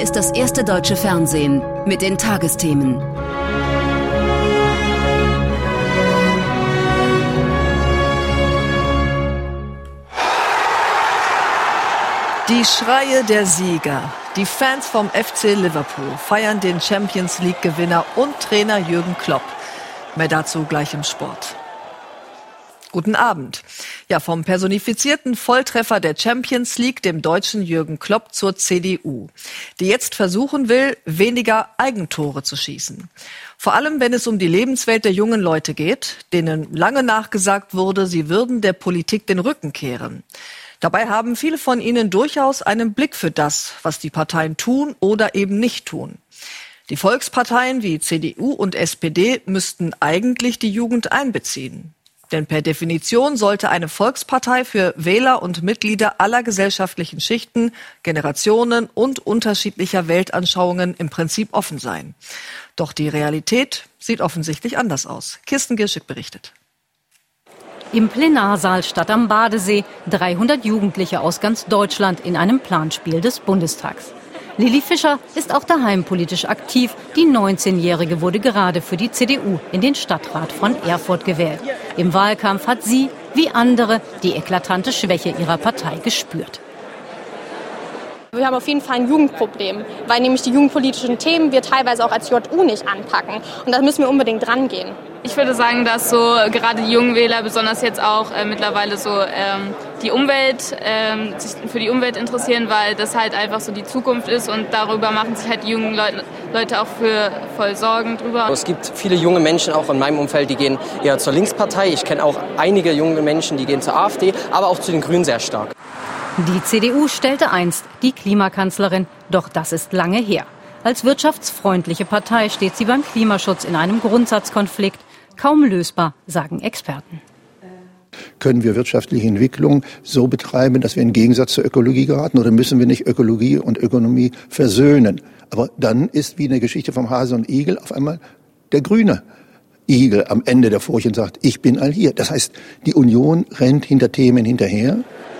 ist das erste deutsche Fernsehen mit den Tagesthemen. Die Schreie der Sieger. Die Fans vom FC Liverpool feiern den Champions-League-Gewinner und Trainer Jürgen Klopp. Mehr dazu gleich im Sport. Guten Abend. Ja, vom personifizierten Volltreffer der Champions League, dem Deutschen Jürgen Klopp, zur CDU, die jetzt versuchen will, weniger Eigentore zu schießen. Vor allem, wenn es um die Lebenswelt der jungen Leute geht, denen lange nachgesagt wurde, sie würden der Politik den Rücken kehren. Dabei haben viele von ihnen durchaus einen Blick für das, was die Parteien tun oder eben nicht tun. Die Volksparteien wie CDU und SPD müssten eigentlich die Jugend einbeziehen. Denn per Definition sollte eine Volkspartei für Wähler und Mitglieder aller gesellschaftlichen Schichten, Generationen und unterschiedlicher Weltanschauungen im Prinzip offen sein. Doch die Realität sieht offensichtlich anders aus. Kirsten Girschek berichtet. Im Plenarsaal Stadt am Badesee 300 Jugendliche aus ganz Deutschland in einem Planspiel des Bundestags. Lilly Fischer ist auch daheim politisch aktiv. Die 19-Jährige wurde gerade für die CDU in den Stadtrat von Erfurt gewählt. Im Wahlkampf hat sie, wie andere, die eklatante Schwäche ihrer Partei gespürt. Wir haben auf jeden Fall ein Jugendproblem, weil nämlich die jugendpolitischen Themen wir teilweise auch als JU nicht anpacken. Und da müssen wir unbedingt dran gehen. Ich würde sagen, dass so gerade die jungen Wähler, besonders jetzt auch mittlerweile so die Umwelt, sich für die Umwelt interessieren, weil das halt einfach so die Zukunft ist und darüber machen sich halt die jungen Leute auch voll Sorgen drüber. Es gibt viele junge Menschen auch in meinem Umfeld, die gehen eher zur Linkspartei. Ich kenne auch einige junge Menschen, die gehen zur AfD, aber auch zu den Grünen sehr stark. Die CDU stellte einst die Klimakanzlerin, doch das ist lange her. Als wirtschaftsfreundliche Partei steht sie beim Klimaschutz in einem Grundsatzkonflikt. Kaum lösbar, sagen Experten. Können wir wirtschaftliche Entwicklung so betreiben, dass wir in Gegensatz zur Ökologie geraten? Oder müssen wir nicht Ökologie und Ökonomie versöhnen? Aber dann ist wie in der Geschichte vom Hase und Igel auf einmal der grüne Igel am Ende der Furche und sagt, ich bin all hier. Das heißt, die Union rennt hinter Themen hinterher.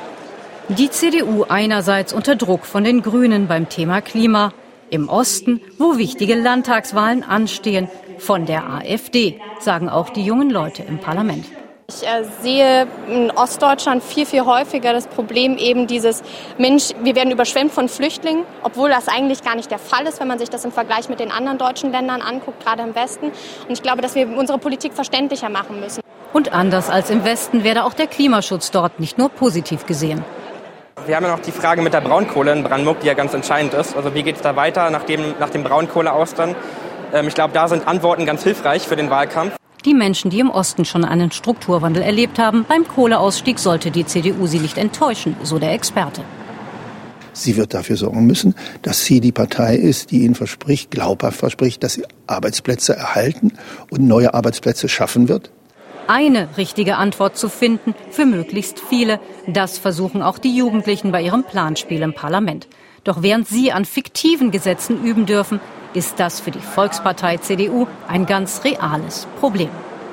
Die CDU einerseits unter Druck von den Grünen beim Thema Klima. Im Osten, wo wichtige Landtagswahlen anstehen, von der AfD, sagen auch die jungen Leute im Parlament. Ich sehe in Ostdeutschland viel, viel häufiger das Problem eben dieses, Mensch, wir werden überschwemmt von Flüchtlingen, obwohl das eigentlich gar nicht der Fall ist, wenn man sich das im Vergleich mit den anderen deutschen Ländern anguckt, gerade im Westen. Und ich glaube, dass wir unsere Politik verständlicher machen müssen. Und anders als im Westen werde auch der Klimaschutz dort nicht nur positiv gesehen. Wir haben ja noch die Frage mit der Braunkohle in Brandenburg, die ja ganz entscheidend ist. Also wie geht es da weiter nach dem Braunkohleaustern? Ich glaube, da sind Antworten ganz hilfreich für den Wahlkampf. Die Menschen, die im Osten schon einen Strukturwandel erlebt haben, beim Kohleausstieg sollte die CDU sie nicht enttäuschen, so der Experte. Sie wird dafür sorgen müssen, dass sie die Partei ist, die ihnen verspricht, glaubhaft verspricht, dass sie Arbeitsplätze erhalten und neue Arbeitsplätze schaffen wird. Eine richtige Antwort zu finden für möglichst viele, das versuchen auch die Jugendlichen bei ihrem Planspiel im Parlament. Doch während sie an fiktiven Gesetzen üben dürfen, ist das für die Volkspartei CDU ein ganz reales Problem.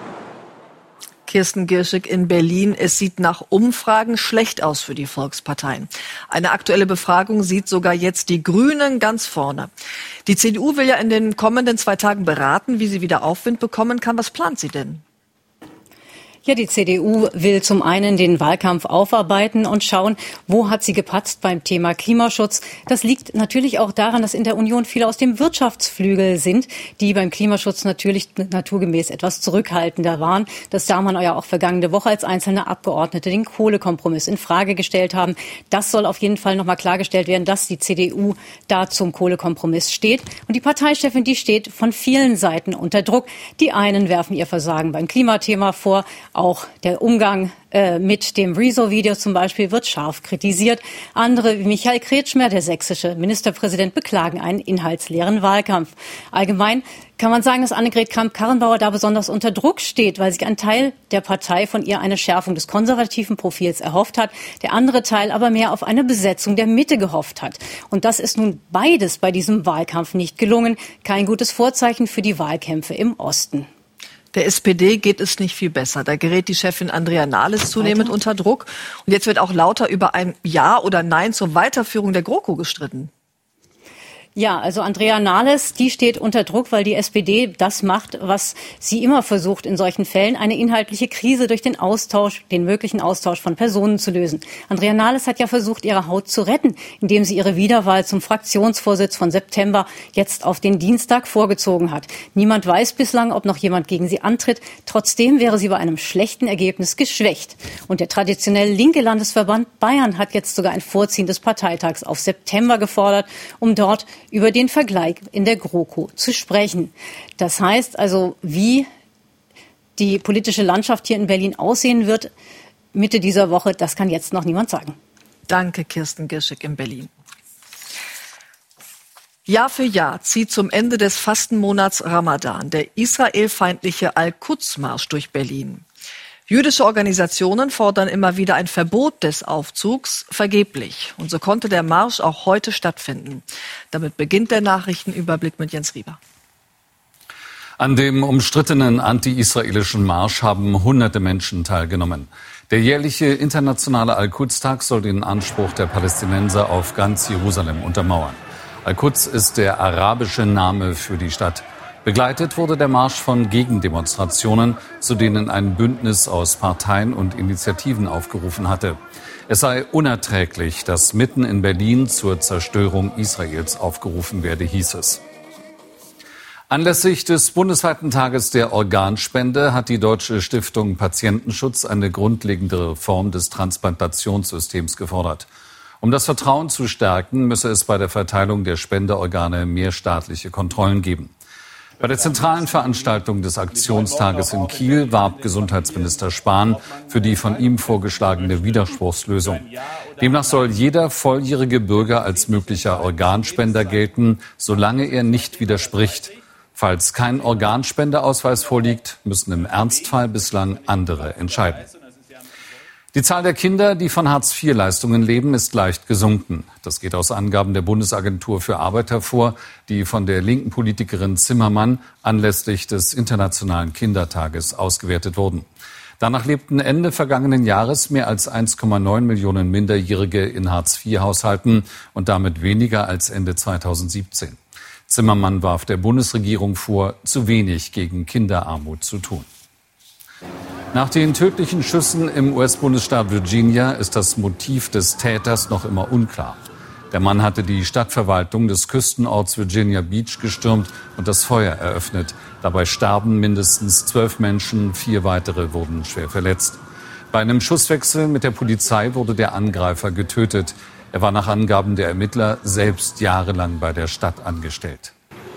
Kirsten Girschek in Berlin. Es sieht nach Umfragen schlecht aus für die Volksparteien. Eine aktuelle Befragung sieht sogar jetzt die Grünen ganz vorne. Die CDU will ja in den kommenden 2 Tagen beraten, wie sie wieder Aufwind bekommen kann. Was plant sie denn? Ja, die CDU will zum einen den Wahlkampf aufarbeiten und schauen, wo hat sie gepatzt beim Thema Klimaschutz. Das liegt natürlich auch daran, dass in der Union viele aus dem Wirtschaftsflügel sind, die beim Klimaschutz natürlich naturgemäß etwas zurückhaltender waren. Das sah man ja auch vergangene Woche, als einzelne Abgeordnete den Kohlekompromiss in Frage gestellt haben. Das soll auf jeden Fall nochmal klargestellt werden, dass die CDU da zum Kohlekompromiss steht. Und die Parteichefin, die steht von vielen Seiten unter Druck. Die einen werfen ihr Versagen beim Klimathema vor. Auch der Umgang mit dem Rezo-Video zum Beispiel wird scharf kritisiert. Andere wie Michael Kretschmer, der sächsische Ministerpräsident, beklagen einen inhaltsleeren Wahlkampf. Allgemein kann man sagen, dass Annegret Kramp-Karrenbauer da besonders unter Druck steht, weil sich ein Teil der Partei von ihr eine Schärfung des konservativen Profils erhofft hat, der andere Teil aber mehr auf eine Besetzung der Mitte gehofft hat. Und das ist nun beides bei diesem Wahlkampf nicht gelungen. Kein gutes Vorzeichen für die Wahlkämpfe im Osten. Der SPD geht es nicht viel besser. Da gerät die Chefin Andrea Nahles zunehmend unter Druck. Und jetzt wird auch lauter über ein Ja oder Nein zur Weiterführung der GroKo gestritten. Ja, also Andrea Nahles, die steht unter Druck, weil die SPD das macht, was sie immer versucht in solchen Fällen, eine inhaltliche Krise durch den möglichen Austausch von Personen zu lösen. Andrea Nahles hat ja versucht, ihre Haut zu retten, indem sie ihre Wiederwahl zum Fraktionsvorsitz von September jetzt auf den Dienstag vorgezogen hat. Niemand weiß bislang, ob noch jemand gegen sie antritt. Trotzdem wäre sie bei einem schlechten Ergebnis geschwächt. Und der traditionell linke Landesverband Bayern hat jetzt sogar ein Vorziehen des Parteitags auf September gefordert, um dort über den Vergleich in der GroKo zu sprechen. Das heißt also, wie die politische Landschaft hier in Berlin aussehen wird Mitte dieser Woche, das kann jetzt noch niemand sagen. Danke, Kirsten Girschek in Berlin. Jahr für Jahr zieht zum Ende des Fastenmonats Ramadan der israelfeindliche Al-Quds-Marsch durch Berlin. Jüdische Organisationen fordern immer wieder ein Verbot des Aufzugs, vergeblich. Und so konnte der Marsch auch heute stattfinden. Damit beginnt der Nachrichtenüberblick mit Jens Rieber. An dem umstrittenen anti-israelischen Marsch haben hunderte Menschen teilgenommen. Der jährliche internationale Al-Quds-Tag soll den Anspruch der Palästinenser auf ganz Jerusalem untermauern. Al-Quds ist der arabische Name für die Stadt. Begleitet wurde der Marsch von Gegendemonstrationen, zu denen ein Bündnis aus Parteien und Initiativen aufgerufen hatte. Es sei unerträglich, dass mitten in Berlin zur Zerstörung Israels aufgerufen werde, hieß es. Anlässlich des bundesweiten Tages der Organspende hat die Deutsche Stiftung Patientenschutz eine grundlegende Reform des Transplantationssystems gefordert. Um das Vertrauen zu stärken, müsse es bei der Verteilung der Spenderorgane mehr staatliche Kontrollen geben. Bei der zentralen Veranstaltung des Aktionstages in Kiel warb Gesundheitsminister Spahn für die von ihm vorgeschlagene Widerspruchslösung. Demnach soll jeder volljährige Bürger als möglicher Organspender gelten, solange er nicht widerspricht. Falls kein Organspendeausweis vorliegt, müssen im Ernstfall bislang andere entscheiden. Die Zahl der Kinder, die von Hartz-IV-Leistungen leben, ist leicht gesunken. Das geht aus Angaben der Bundesagentur für Arbeit hervor, die von der linken Politikerin Zimmermann anlässlich des Internationalen Kindertages ausgewertet wurden. Danach lebten Ende vergangenen Jahres mehr als 1,9 Millionen Minderjährige in Hartz-IV-Haushalten und damit weniger als Ende 2017. Zimmermann warf der Bundesregierung vor, zu wenig gegen Kinderarmut zu tun. Nach den tödlichen Schüssen im US-Bundesstaat Virginia ist das Motiv des Täters noch immer unklar. Der Mann hatte die Stadtverwaltung des Küstenorts Virginia Beach gestürmt und das Feuer eröffnet. Dabei starben mindestens 12 Menschen, 4 weitere wurden schwer verletzt. Bei einem Schusswechsel mit der Polizei wurde der Angreifer getötet. Er war nach Angaben der Ermittler selbst jahrelang bei der Stadt angestellt.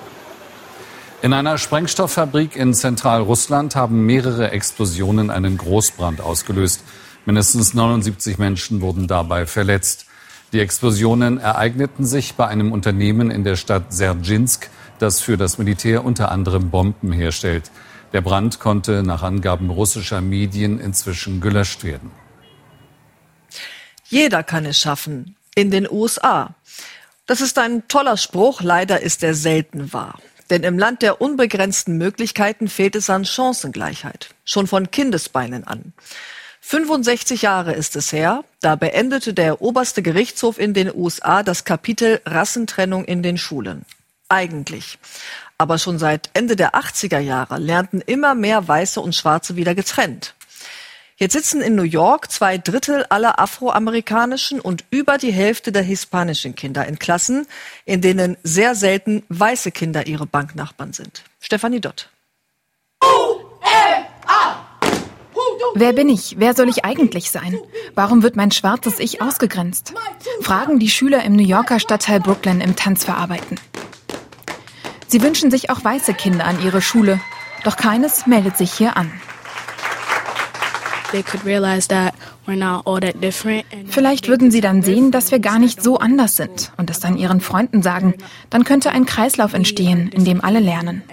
In einer Sprengstofffabrik in Zentralrussland haben mehrere Explosionen einen Großbrand ausgelöst. Mindestens 79 Menschen wurden dabei verletzt. Die Explosionen ereigneten sich bei einem Unternehmen in der Stadt Serdschinsk, das für das Militär unter anderem Bomben herstellt. Der Brand konnte nach Angaben russischer Medien inzwischen gelöscht werden. Jeder kann es schaffen. In den USA. Das ist ein toller Spruch, leider ist er selten wahr. Denn im Land der unbegrenzten Möglichkeiten fehlt es an Chancengleichheit. Schon von Kindesbeinen an. 65 Jahre ist es her, da beendete der oberste Gerichtshof in den USA das Kapitel Rassentrennung in den Schulen. Eigentlich. Aber schon seit Ende der 80er Jahre lernten immer mehr Weiße und Schwarze wieder getrennt. Jetzt sitzen in New York 2/3 aller afroamerikanischen und über die Hälfte der hispanischen Kinder in Klassen, in denen sehr selten weiße Kinder ihre Banknachbarn sind. Stefanie Dott. Wer bin ich? Wer soll ich eigentlich sein? Warum wird mein schwarzes Ich ausgegrenzt? Fragen die Schüler im New Yorker Stadtteil Brooklyn im Tanz verarbeiten. Sie wünschen sich auch weiße Kinder an ihre Schule, doch keines meldet sich hier an. Vielleicht würden sie dann sehen, dass wir gar nicht so anders sind und es dann ihren Freunden sagen. Dann könnte ein Kreislauf entstehen, in dem alle lernen.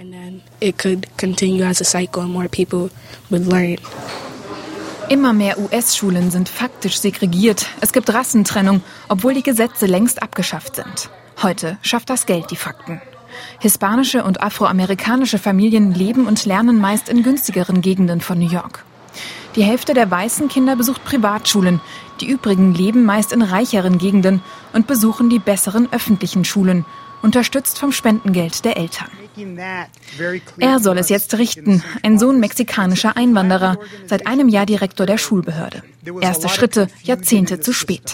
Immer mehr US-Schulen sind faktisch segregiert. Es gibt Rassentrennung, obwohl die Gesetze längst abgeschafft sind. Heute schafft das Geld die Fakten. Hispanische und afroamerikanische Familien leben und lernen meist in günstigeren Gegenden von New York. Die Hälfte der weißen Kinder besucht Privatschulen, die übrigen leben meist in reicheren Gegenden und besuchen die besseren öffentlichen Schulen. unterstützt vom Spendengeld der Eltern. Er soll es jetzt richten, ein Sohn mexikanischer Einwanderer, seit einem Jahr Direktor der Schulbehörde. Erste Schritte, Jahrzehnte zu spät.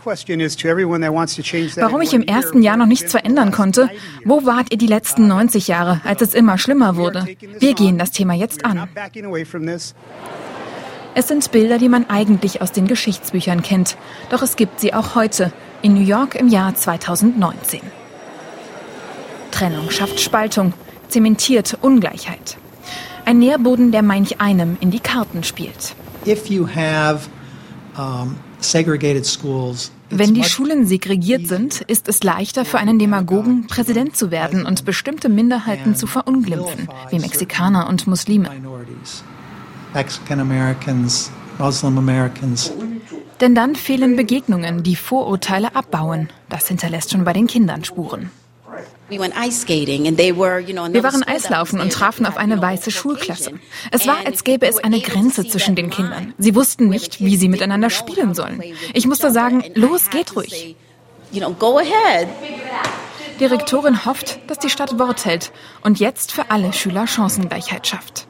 Warum ich im ersten Jahr noch nichts verändern konnte? Wo wart ihr die letzten 90 Jahre, als es immer schlimmer wurde? Wir gehen das Thema jetzt an. Es sind Bilder, die man eigentlich aus den Geschichtsbüchern kennt. Doch es gibt sie auch heute, in New York im Jahr 2019. Trennung schafft Spaltung, zementiert Ungleichheit. Ein Nährboden, der manch einem in die Karten spielt. Wenn die Schulen segregiert sind, ist es leichter für einen Demagogen, Präsident zu werden und bestimmte Minderheiten zu verunglimpfen, wie Mexikaner und Muslime. Denn dann fehlen Begegnungen, die Vorurteile abbauen. Das hinterlässt schon bei den Kindern Spuren. Wir waren Eislaufen und trafen auf eine weiße Schulklasse. Es war, als gäbe es eine Grenze zwischen den Kindern. Sie wussten nicht, wie sie miteinander spielen sollen. Ich musste sagen, los, geht ruhig. Die Rektorin hofft, dass die Stadt Wort hält und jetzt für alle Schüler Chancengleichheit schafft.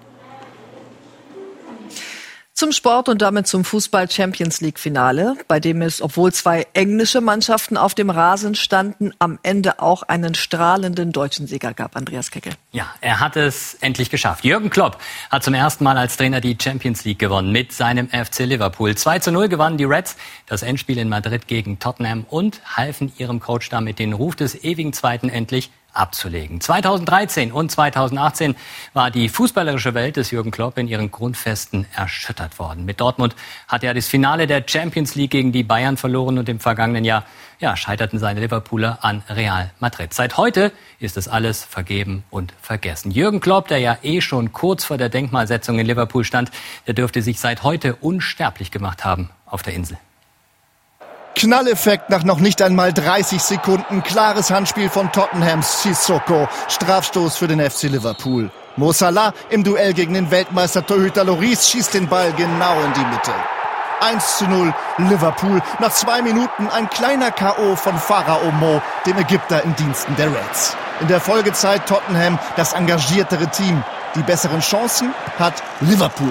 Zum Sport und damit zum Fußball-Champions-League-Finale, bei dem es, obwohl 2 englische Mannschaften auf dem Rasen standen, am Ende auch einen strahlenden deutschen Sieger gab. Andreas Keckel. Ja, er hat es endlich geschafft. Jürgen Klopp hat zum ersten Mal als Trainer die Champions League gewonnen mit seinem FC Liverpool. 2:0 gewannen die Reds das Endspiel in Madrid gegen Tottenham und halfen ihrem Coach damit, den Ruf des ewigen Zweiten endlich abzulegen. 2013 und 2018 war die fußballerische Welt des Jürgen Klopp in ihren Grundfesten erschüttert worden. Mit Dortmund hat er das Finale der Champions League gegen die Bayern verloren und im vergangenen Jahr scheiterten seine Liverpooler an Real Madrid. Seit heute ist es alles vergeben und vergessen. Jürgen Klopp, der ja schon kurz vor der Denkmalsetzung in Liverpool stand, der dürfte sich seit heute unsterblich gemacht haben auf der Insel. Knalleffekt nach noch nicht einmal 30 Sekunden. Klares Handspiel von Tottenhams Sissoko. Strafstoß für den FC Liverpool. Mo Salah im Duell gegen den Weltmeister-Torhüter Lloris schießt den Ball genau in die Mitte. 1:0 Liverpool. Nach 2 Minuten ein kleiner K.O. von Pharao Mo, dem Ägypter in Diensten der Reds. In der Folgezeit Tottenham das engagiertere Team. Die besseren Chancen hat Liverpool.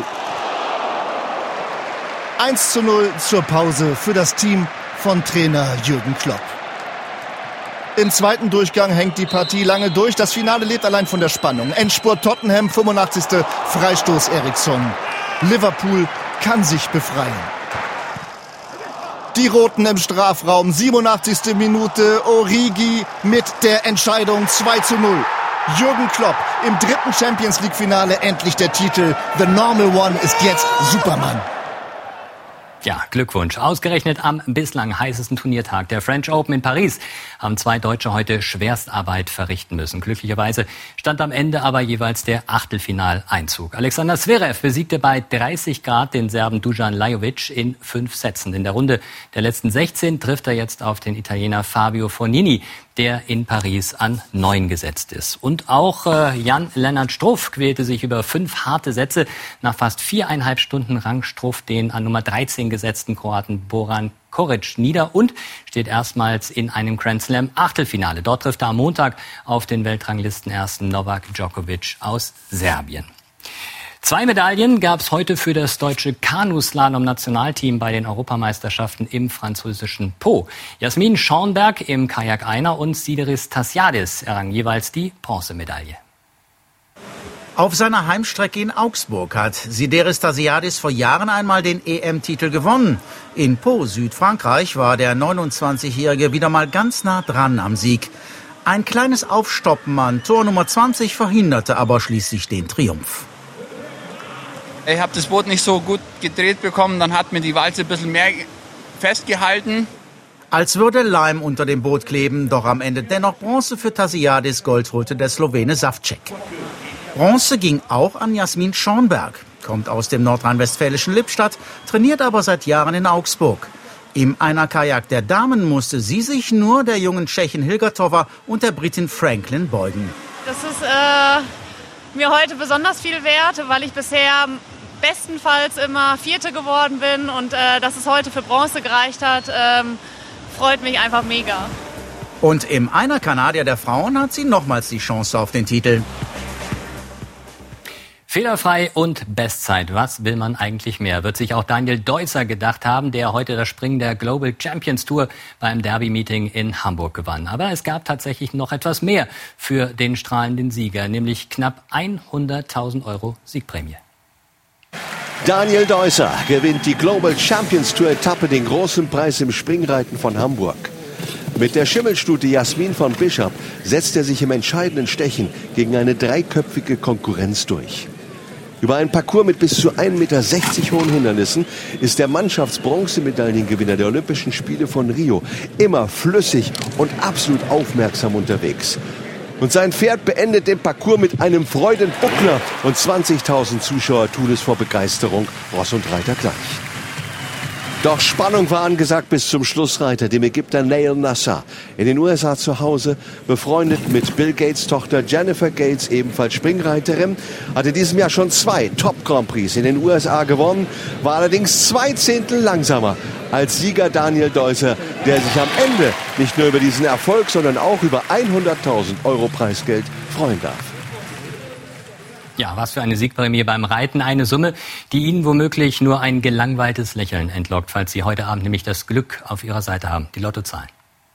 1:0 zur Pause für das Team von Trainer Jürgen Klopp. Im zweiten Durchgang hängt die Partie lange durch. Das Finale lebt allein von der Spannung. Endspurt Tottenham, 85. Freistoß Eriksson. Liverpool kann sich befreien. Die Roten im Strafraum, 87. Minute. Origi mit der Entscheidung 2:0. Jürgen Klopp im 3. Champions-League-Finale endlich der Titel. The Normal One ist jetzt Superman. Ja, Glückwunsch. Ausgerechnet am bislang heißesten Turniertag der French Open in Paris haben 2 Deutsche heute Schwerstarbeit verrichten müssen. Glücklicherweise stand am Ende aber jeweils der Achtelfinaleinzug. Alexander Zverev besiegte bei 30 Grad den Serben Dusan Lajovic in 5 Sätzen. In der Runde der letzten 16 trifft er jetzt auf den Italiener Fabio Fognini, der in Paris an 9 gesetzt ist. Und auch Jan-Lennart Struff quälte sich über 5 harte Sätze. Nach fast 4,5 Stunden rang Struff den an Nummer 13 gesetzten Kroaten Boran Koric nieder und steht erstmals in einem Grand Slam Achtelfinale. Dort trifft er am Montag auf den Weltranglistenersten Novak Djokovic aus Serbien. 2 Medaillen gab es heute für das deutsche Kanuslalom-Nationalteam bei den Europameisterschaften im französischen Po. Jasmin Schornberg im Kajak Einer und Sideris Tassiadis errangen jeweils die Bronzemedaille. Auf seiner Heimstrecke in Augsburg hat Sideris Tassiadis vor Jahren einmal den EM-Titel gewonnen. In Po, Südfrankreich, war der 29-Jährige wieder mal ganz nah dran am Sieg. Ein kleines Aufstoppen an Tor Nummer 20 verhinderte aber schließlich den Triumph. Ich habe das Boot nicht so gut gedreht bekommen, dann hat mir die Walze ein bisschen mehr festgehalten. Als würde Leim unter dem Boot kleben, doch am Ende dennoch Bronze für Tassiadis, Gold holte der Slowene Savcek. Bronze ging auch an Jasmin Schornberg, kommt aus dem nordrhein-westfälischen Lippstadt, trainiert aber seit Jahren in Augsburg. Im Einer-Kajak der Damen musste sie sich nur der jungen Tschechin Hilgertova und der Britin Franklin beugen. Das ist mir heute besonders viel wert, weil ich bisher bestenfalls immer Vierte geworden bin und dass es heute für Bronze gereicht hat, freut mich einfach mega. Und im Einer-Kanadier der Frauen hat sie nochmals die Chance auf den Titel. Fehlerfrei und Bestzeit. Was will man eigentlich mehr? Wird sich auch Daniel Deusser gedacht haben, der heute das Springen der Global Champions Tour beim Derby-Meeting in Hamburg gewann. Aber es gab tatsächlich noch etwas mehr für den strahlenden Sieger, nämlich knapp 100.000 € Siegprämie. Daniel Deusser gewinnt die Global Champions Tour Etappe, den großen Preis im Springreiten von Hamburg. Mit der Schimmelstute Jasmin von Bishop setzt er sich im entscheidenden Stechen gegen eine dreiköpfige Konkurrenz durch. Über einen Parcours mit bis zu 1,60 Meter hohen Hindernissen ist der Mannschaftsbronzemedaillengewinner der Olympischen Spiele von Rio immer flüssig und absolut aufmerksam unterwegs. Und sein Pferd beendet den Parcours mit einem Freudenbuckler und 20.000 Zuschauer tun es vor Begeisterung, Ross und Reiter gleich. Doch Spannung war angesagt bis zum Schlussreiter, dem Ägypter Nail Nassar. In den USA zu Hause, befreundet mit Bill Gates' Tochter Jennifer Gates, ebenfalls Springreiterin, hat in diesem Jahr schon 2 Top-Grand Prix in den USA gewonnen, war allerdings 2 Zehntel langsamer als Sieger Daniel Deusser, der sich am Ende nicht nur über diesen Erfolg, sondern auch über 100.000 € Preisgeld freuen darf. Ja, was für eine Siegprämie beim Reiten. Eine Summe, die Ihnen womöglich nur ein gelangweiltes Lächeln entlockt, falls Sie heute Abend nämlich das Glück auf Ihrer Seite haben. Die Lottozahlen: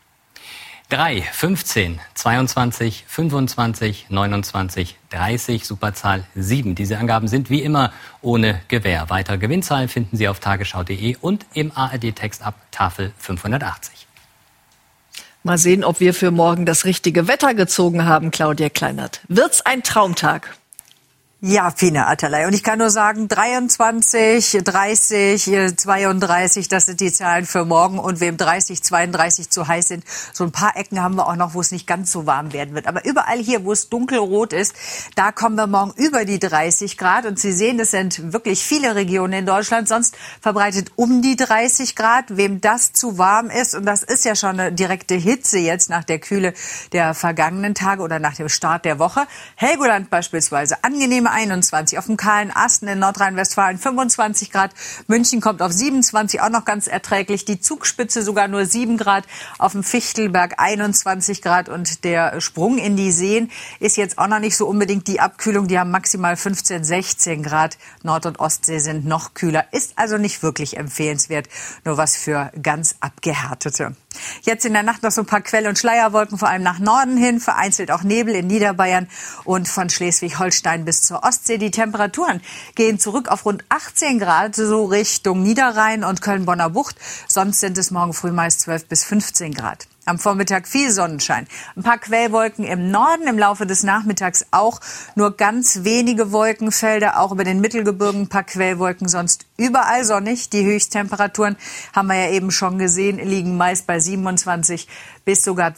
3, 15, 22, 25, 29, 30, Superzahl 7. Diese Angaben sind wie immer ohne Gewähr. Weitere Gewinnzahlen finden Sie auf tagesschau.de und im ARD-Text ab Tafel 580. Mal sehen, ob wir für morgen das richtige Wetter gezogen haben, Claudia Kleinert. Wird's ein Traumtag? Ja, Pina Atalay. Und ich kann nur sagen, 23, 30, 32, das sind die Zahlen für morgen. Und wem 30, 32 zu heiß sind, so ein paar Ecken haben wir auch noch, wo es nicht ganz so warm werden wird. Aber überall hier, wo es dunkelrot ist, da kommen wir morgen über die 30 Grad. Und Sie sehen, es sind wirklich viele Regionen in Deutschland, sonst verbreitet um die 30 Grad. Wem das zu warm ist, und das ist ja schon eine direkte Hitze jetzt nach der Kühle der vergangenen Tage oder nach dem Start der Woche. Helgoland beispielsweise, angenehme 21, auf dem kahlen Asten in Nordrhein-Westfalen 25 Grad, München kommt auf 27, auch noch ganz erträglich, die Zugspitze sogar nur 7 Grad, auf dem Fichtelberg 21 Grad und der Sprung in die Seen ist jetzt auch noch nicht so unbedingt die Abkühlung, die haben maximal 15, 16 Grad, Nord- und Ostsee sind noch kühler, ist also nicht wirklich empfehlenswert, nur was für ganz Abgehärtete. Jetzt in der Nacht noch so ein paar Quell- und Schleierwolken, vor allem nach Norden hin, vereinzelt auch Nebel in Niederbayern und von Schleswig-Holstein bis zur Ostsee. Die Temperaturen gehen zurück auf rund 18 Grad, so Richtung Niederrhein und Köln-Bonner Bucht. Sonst sind es morgen früh meist 12 bis 15 Grad. Am Vormittag viel Sonnenschein. Ein paar Quellwolken im Norden, im Laufe des Nachmittags auch nur ganz wenige Wolkenfelder, auch über den Mittelgebirgen ein paar Quellwolken, sonst überall sonnig. Die Höchsttemperaturen, haben wir ja eben schon gesehen, liegen meist bei 27 bis sogar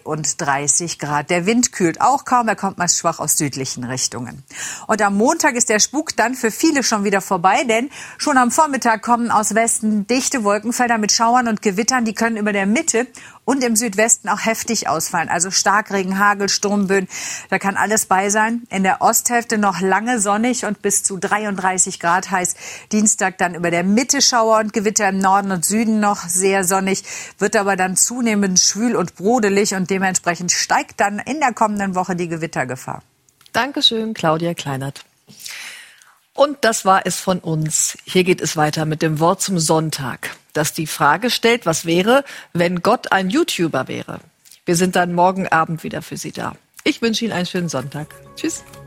32 Grad. Der Wind kühlt auch kaum, er kommt meist schwach aus südlichen Richtungen. Und am Montag ist der Spuk dann für viele schon wieder vorbei, denn schon am Vormittag kommen aus Westen dichte Wolkenfelder mit Schauern und Gewittern, die können über der Mitte und im Südwesten auch heftig ausfallen. Also Starkregen, Hagel, Sturmböen, da kann alles bei sein. In der Osthälfte noch lange sonnig und bis zu 33 Grad heiß. Dienstag dann über der Mitte Schauer und Gewitter, im Norden und Süden noch sehr sonnig, wird aber dann zunehmend schwül und brodelig und dementsprechend steigt dann in der kommenden Woche die Gewittergefahr. Dankeschön, Claudia Kleinert. Und das war es von uns. Hier geht es weiter mit dem Wort zum Sonntag, das die Frage stellt, was wäre, wenn Gott ein YouTuber wäre? Wir sind dann morgen Abend wieder für Sie da. Ich wünsche Ihnen einen schönen Sonntag. Tschüss.